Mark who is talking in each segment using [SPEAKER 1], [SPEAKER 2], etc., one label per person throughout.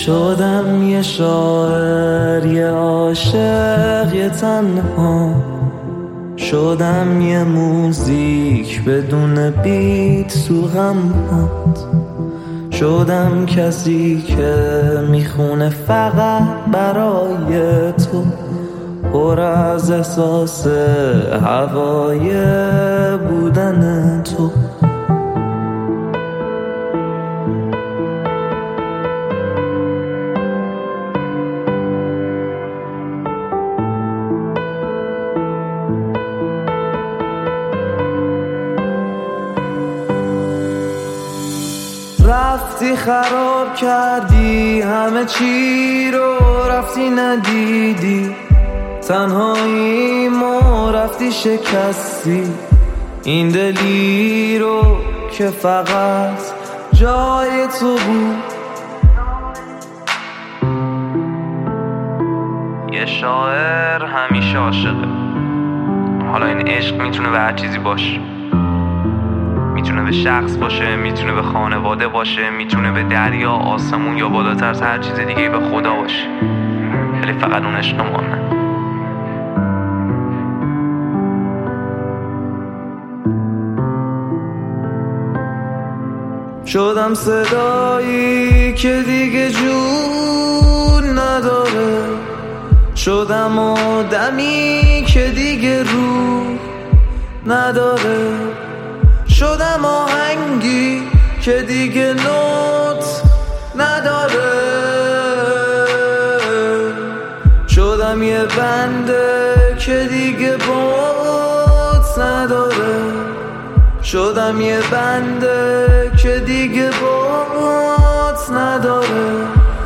[SPEAKER 1] شدم یه شاعر، یه عاشق، یه تنها. شدم یه موزیک بدون بیت تو غمات. شدم کسی که میخونه فقط برای تو، پر از احساس هوای بودن تو. رفتی خراب کردی همه چی رو، رفتی ندیدی تنهایی ما، رفتی شکستی این دلی رو که فقط جای تو بود.
[SPEAKER 2] یه شاعر همیشه عاشقه. حالا این عشق میتونه به هر چیزی باشه، میتونه به شخص باشه، میتونه به خانواده باشه، میتونه به دریا، آسمون یا بالاتر از هر چیز دیگه به خدا باشه، ولی فقط اون عشق مانه.
[SPEAKER 1] شدم صدایی که دیگه جون نداره، شدم آدمی که دیگه روح نداره، شدم آهنگی که دیگه نوت نداره، شدم یه بنده که دیگه بوت نداره، شدم یه بنده که دیگه بوت نداره.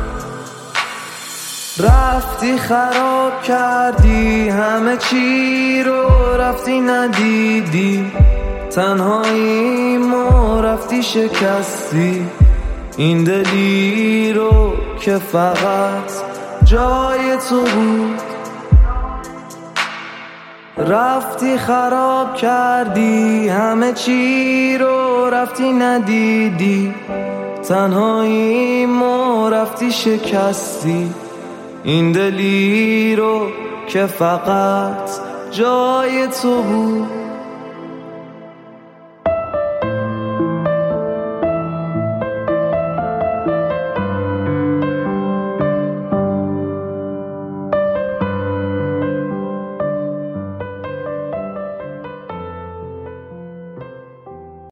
[SPEAKER 1] رفتی خراب کردی همه چی رو، رفتی ندیدی تنهایی ما، رفتی شکستی این دلی رو که فقط جای تو بود. رفتی خراب کردی همه چی رو، رفتی ندیدی تنهایی ما، رفتی شکستی این دلی رو که فقط جای تو بود.